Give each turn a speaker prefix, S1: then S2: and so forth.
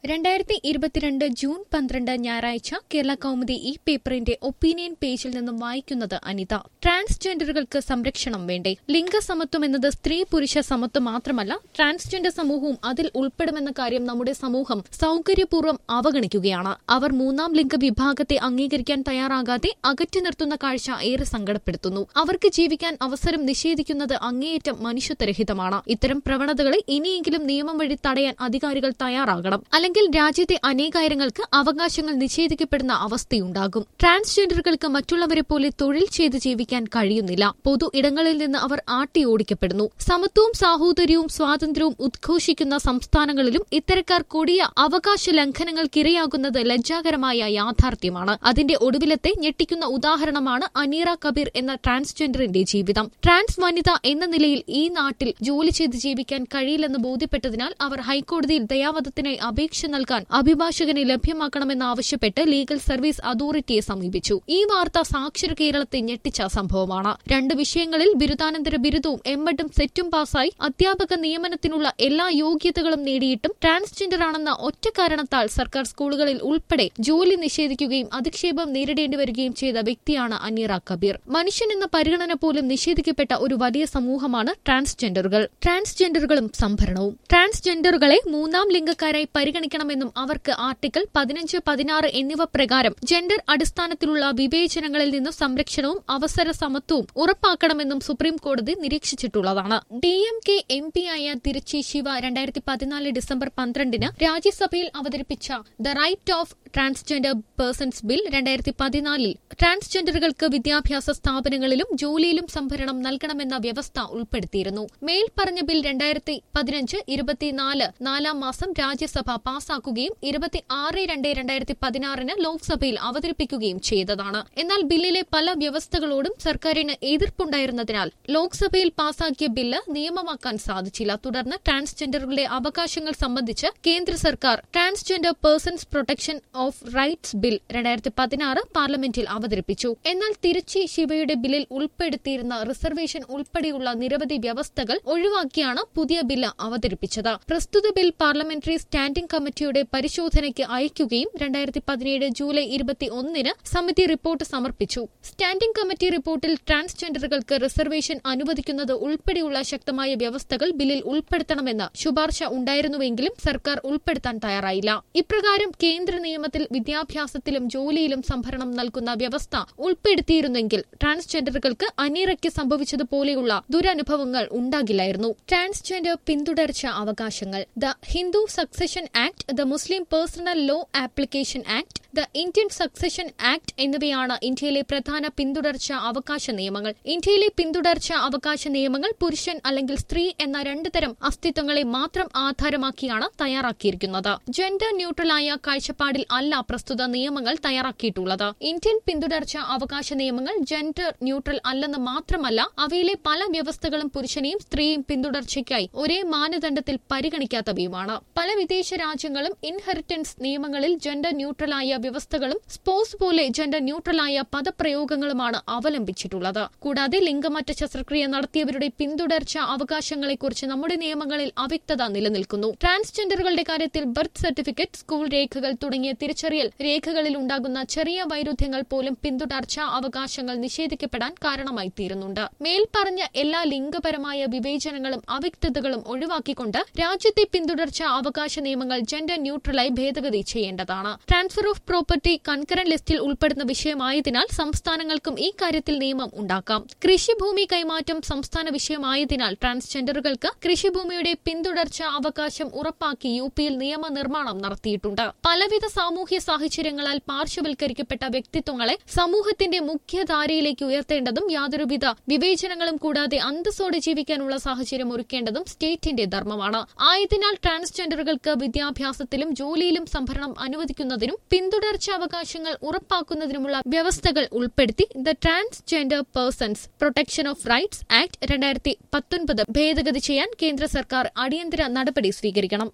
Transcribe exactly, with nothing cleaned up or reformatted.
S1: രണ്ടായിരത്തി ഇരുപത്തിരണ്ട് ജൂൺ പന്ത്രണ്ട് ഞായറാഴ്ച കേരള കൗമുദി ഈ പേപ്പറിന്റെ ഒപ്പീനിയൻ പേജിൽ നിന്നും വായിക്കുന്നത് അനിത. ട്രാൻസ്ജെൻഡറുകൾക്ക് സംരക്ഷണം വേണ്ടേ? ലിംഗസമത്വം എന്നത് സ്ത്രീ പുരുഷ സമത്വം മാത്രമല്ല, ട്രാൻസ്ജെൻഡർ സമൂഹവും അതിൽ ഉൾപ്പെടുമെന്ന കാര്യം നമ്മുടെ സമൂഹം സൌകര്യപൂർവ്വം അവഗണിക്കുകയാണ്. അവർ മൂന്നാം ലിംഗ വിഭാഗത്തെ അംഗീകരിക്കാൻ തയ്യാറാകാതെ അകറ്റി നിർത്തുന്ന കാഴ്ച ഏറെ സങ്കടപ്പെടുത്തുന്നു. അവർക്ക് ജീവിക്കാൻ അവസരം നിഷേധിക്കുന്നത് അങ്ങേയറ്റം മനുഷ്യത്വരഹിതമാണ്. ഇത്തരം പ്രവണതകളെ ഇനിയെങ്കിലും നിയമം വഴി തടയാൻ അധികാരികൾ തയ്യാറാകണം. അല്ലെങ്കിൽ രാജ്യത്തെ അനേകായിരങ്ങൾക്ക് അവകാശങ്ങൾ നിഷേധിക്കപ്പെടുന്ന അവസ്ഥയുണ്ടാകും. ട്രാൻസ്ജെൻഡറുകൾക്ക് മറ്റുള്ളവരെ പോലെ തൊഴിൽ ചെയ്ത് ജീവിക്കാൻ കഴിയുന്നില്ല. പൊതു ഇടങ്ങളിൽ നിന്ന് അവർ ആട്ടിയോടിക്കപ്പെടുന്നു. സമത്വവും സാഹോദര്യവും സ്വാതന്ത്ര്യവും ഉദ്ഘോഷിക്കുന്ന സംസ്ഥാനങ്ങളിലും ഇത്തരക്കാർ കൊടിയ അവകാശ ലംഘനങ്ങൾക്കിരയാകുന്നത് ലജ്ജാകരമായ യാഥാർത്ഥ്യമാണ്. അതിന്റെ ഒടുവിലത്തെ ഞെട്ടിക്കുന്ന ഉദാഹരണമാണ് അനീറ കബീർ എന്ന ട്രാൻസ്ജെൻഡറിന്റെ ജീവിതം. ട്രാൻസ് വനിത എന്ന നിലയിൽ ഈ നാട്ടിൽ ജോലി ചെയ്ത് ജീവിക്കാൻ കഴിയില്ലെന്ന് ബോധ്യപ്പെട്ടതിനാൽ അവർ ഹൈക്കോടതിയിൽ ദയാവധത്തിനായി അപേക്ഷ നൽകാൻ അഭിഭാഷകനെ ലഭ്യമാക്കണമെന്നാവശ്യപ്പെട്ട് ലീഗൽ സർവീസ് അതോറിറ്റിയെ സമീപിച്ചു. ഈ വാർത്ത സാക്ഷര കേരളത്തെ ഞെട്ടിച്ച സംഭവമാണ്. രണ്ട് വിഷയങ്ങളിൽ ബിരുദാനന്തര ബിരുദവും എംഎഡും സെറ്റും പാസായി അധ്യാപക നിയമനത്തിനുള്ള എല്ലാ യോഗ്യതകളും നേടിയിട്ടും ട്രാൻസ്ജെൻഡർ ആണെന്ന ഒറ്റ കാരണത്താൽ സർക്കാർ സ്കൂളുകളിൽ ഉൾപ്പെടെ ജോലി നിഷേധിക്കുകയും അധിക്ഷേപം നേരിടേണ്ടി വരികയും ചെയ്ത വ്യക്തിയാണ് അനീറ കബീർ. മനുഷ്യൻ എന്ന പരിഗണന പോലും നിഷേധിക്കപ്പെട്ട ഒരു വലിയ സമൂഹമാണ് ട്രാൻസ്ജെൻഡറുകൾ. ട്രാൻസ്ജെൻഡറുകളും സംഭരണവും. ട്രാൻസ്ജെൻഡറുകളെ മൂന്നാം ലിംഗക്കാരായി പരിഗണിക്കണമെന്നും അവർക്ക് ആർട്ടിക്കിൾ പതിനഞ്ച് പതിനാറ് എന്നിവ പ്രകാരം ജെൻഡർ അടിസ്ഥാനത്തിലുള്ള വിവേചനങ്ങളിൽ നിന്നും സംരക്ഷണവും അവസര സമത്വവും ഉറപ്പാക്കണമെന്നും സുപ്രീം കോടതി നിരീക്ഷിച്ചിട്ടുള്ളതാണ്. D M K M P ആയ തിരുച്ചി ശിവ രണ്ടായിരത്തി പതിനാല് ഡിസംബർ പന്ത്രണ്ടിന് രാജ്യസഭയിൽ അവതരിപ്പിച്ച the right of transgender persons bill രണ്ടായിരത്തി പതിനാലിൽ ട്രാൻസ്ജെൻഡറുകൾക്ക് വിദ്യാഭ്യാസ സ്ഥാപനങ്ങളിലും ജോലിയിലും സംവരണം നൽകണമെന്ന വ്യവസ്ഥ ഉൾപ്പെടുത്തിയിരുന്നു. മേൽപ്പറഞ്ഞ ബിൽ രണ്ടായിരത്തി പതിനഞ്ച് ഇരുപത്തിനാല് നാലാം മാസം രാജ്യസഭ പാസാക്കുകയും ഇരുപത്തി ആറ് രണ്ട് രണ്ടായിരത്തി പതിനാറിന് ലോക്സഭയിൽ അവതരിപ്പിക്കുകയും ചെയ്തതാണ്. എന്നാൽ ബില്ലിലെ പല വ്യവസ്ഥകളോടും സർക്കാരിന് എതിർപ്പുണ്ടായിരുന്നതിനാൽ ലോക്സഭയിൽ പാസാക്കിയ ബില്ല് നിയമമാക്കാൻ സാധിച്ചില്ല. തുടർന്ന് ട്രാൻസ്ജെൻഡറുകളുടെ അവകാശങ്ങൾ സംബന്ധിച്ച് കേന്ദ്ര സർക്കാർ transgender persons protection of rights bill രണ്ടായിരത്തി പതിനാറ് പാർലമെന്റിൽ അവതരിപ്പിച്ചു. എന്നാൽ തിരുച്ചി ശിവയുടെ ബില്ലിൽ ഉൾപ്പെടുത്തിയിരുന്ന റിസർവേഷൻ ഉൾപ്പെടെയുള്ള നിരവധി വ്യവസ്ഥകൾ ഒഴിവാക്കിയാണ് പുതിയ ബില്ല് അവതരിപ്പിച്ചത്. പ്രസ്തുത ബിൽ പാർലമെന്ററി സ്റ്റാൻഡിംഗ് കമ്മിറ്റിയുടെ പരിശോധനയ്ക്ക് അയക്കുകയും രണ്ടായിരത്തി പതിനേഴ് ജൂലൈ ഇരുപത്തി ഒന്നിന് സമിതി റിപ്പോർട്ട് സമർപ്പിച്ചു. സ്റ്റാൻഡിംഗ് കമ്മിറ്റി റിപ്പോർട്ടിൽ ട്രാൻസ്ജെൻഡറുകൾക്ക് റിസർവേഷൻ അനുവദിക്കുന്നത് ഉൾപ്പെടെയുള്ള ശക്തമായ വ്യവസ്ഥകൾ ബില്ലിൽ ഉൾപ്പെടുത്തണമെന്ന് ശുപാർശ ഉണ്ടായിരുന്നുവെങ്കിലും സർക്കാർ ഉൾപ്പെടുത്താൻ തയ്യാറായില്ല. ഇപ്രകാരം കേന്ദ്ര നിയമത്തിൽ വിദ്യാഭ്യാസത്തിലും ജോലിയിലും സംവരണം നൽകുന്ന വ്യവസ്ഥ ഉൾപ്പെടുത്തിയിരുന്നെങ്കിൽ ട്രാൻസ്ജെൻഡറുകൾക്ക് അനീറയ്ക്ക് സംഭവിച്ചതുപോലെയുള്ള ദുരനുഭവങ്ങൾ ഉണ്ടാകില്ലായിരുന്നു. ട്രാൻസ്ജെൻഡർ പിന്തുടർച്ച അവകാശങ്ങൾ. The Hindu succession act, the Muslim personal law application act, the Indian succession act എന്നിവയാണ് ഇന്ത്യയിലെ പ്രധാന പിന്തുടർച്ച അവകാശ നിയമങ്ങൾ. ഇന്ത്യയിലെ പിന്തുടർച്ച അവകാശ നിയമങ്ങൾ പുരുഷൻ അല്ലെങ്കിൽ സ്ത്രീ എന്ന രണ്ട് തരം അസ്തിത്വങ്ങളെ മാത്രം ആധാരമാക്കിയാണ് തയ്യാറാക്കിയിരിക്കുന്നത്. ജെൻഡർ ന്യൂട്രലായ കാഴ്ചപ്പാടിൽ അല്ല പ്രസ്തുത നിയമങ്ങൾ തയ്യാറാക്കിയിട്ടുള്ളത്. ഇന്ത്യൻ പിന്തുടർച്ച അവകാശ നിയമങ്ങൾ ജെൻഡർ ന്യൂട്രൽ അല്ലെന്ന് മാത്രമല്ല, അവയിലെ പല വ്യവസ്ഥകളും പുരുഷനെയും സ്ത്രീയും പിന്തുടർച്ചയ്ക്കായി ഒരേ മാനദണ്ഡത്തിൽ പരിഗണിക്കാത്തവയുമാണ്. പല വിദേശ രാജ്യങ്ങളും ഇൻഹെറിറ്റൻസ് നിയമങ്ങളിൽ ജെൻഡർ ന്യൂട്രലായ വ്യവസ്ഥകളും സ്പോസ് പോലെ ജെൻഡർ ന്യൂട്രലായ പദപ്രയോഗങ്ങളുമാണ് അവലംബിച്ചിട്ടുള്ളത്. കൂടാതെ ലിംഗമാറ്റ ശസ്ത്രക്രിയ നടത്തിയവരുടെ പിന്തുടർച്ച അവകാശങ്ങളെക്കുറിച്ച് നമ്മുടെ നിയമങ്ങളിൽ അവ്യക്തത നിലനിൽക്കുന്നു. ട്രാൻസ്ജെൻഡറുകളുടെ കാര്യത്തിൽ ബർത്ത് സർട്ടിഫിക്കറ്റ്, സ്കൂൾ രേഖകൾ തുടങ്ങിയ തിരിച്ചറിയൽ രേഖകളിൽ ഉണ്ടാകുന്ന ചെറിയ വൈരുദ്ധ്യങ്ങൾ പോലും പിന്തുടർച്ച അവകാശങ്ങൾ നിഷേധിക്കപ്പെടാൻ കാരണമായി തീരുന്നുണ്ട്. മേൽപ്പറഞ്ഞ എല്ലാ ലിംഗപരമായ വിവേചനങ്ങളും അവ്യക്തതകളും ഒഴിവാക്കിക്കൊണ്ട് രാജ്യത്തെ പിന്തുടർച്ച അവകാശ നിയമങ്ങൾ ജെൻഡർ ന്യൂട്രലായി ഭേദഗതി ചെയ്യേണ്ടതാണ്. ട്രാൻസ്ഫർ ഓഫ് പ്രോപ്പർട്ടി കൺകറന്റ് ലിസ്റ്റിൽ ഉൾപ്പെടുന്ന വിഷയമായതിനാൽ സംസ്ഥാനങ്ങൾക്കും ഈ കാര്യത്തിൽ നിയമം ഉണ്ടാക്കാം. കൃഷിഭൂമി കൈമാറ്റം സംസ്ഥാന വിഷയമായതിനാൽ ട്രാൻസ്ജെൻഡറുകൾക്ക് കൃഷിഭൂമിയുടെ പിന്തുടർച്ച അവകാശം ഉറപ്പാക്കി യു പിയിൽ നിയമനിർമ്മാണം നടത്തിയിട്ടുണ്ട്. പലവിധ സാമൂഹ്യ സാഹചര്യങ്ങളാൽ പാർശ്വവൽക്കരിക്കപ്പെട്ട വ്യക്തിത്വങ്ങളെ സമൂഹത്തിന്റെ മുഖ്യധാരയിലേക്ക് ഉയർത്തേണ്ടതും യാതൊരുവിധ വിവേചനങ്ങളും കൂടാതെ അന്തസ്സോടെ ജീവിക്കാനുള്ള സാഹചര്യം ഒരുക്കേണ്ടതും സ്റ്റേറ്റിന്റെ ധർമ്മമാണ്. ആയതിനാൽ ട്രാൻസ്ജെൻഡറുകൾക്ക് വിദ്യാഭ്യാസത്തിലും ജോലിയിലും സംവരണം അനുവദിക്കുന്നതിനും പിന്തുടർച്ച അവകാശങ്ങൾ ഉറപ്പാക്കുന്നതിനുമുള്ള വ്യവസ്ഥകൾ ഉൾപ്പെടുത്തി the transgender persons protection of rights act രണ്ടായിരത്തി പത്തൊൻപത് ഭേദഗതി ചെയ്യാൻ കേന്ദ്ര സർക്കാർ അടിയന്തര നടപടി സ്വീകരിക്കണം.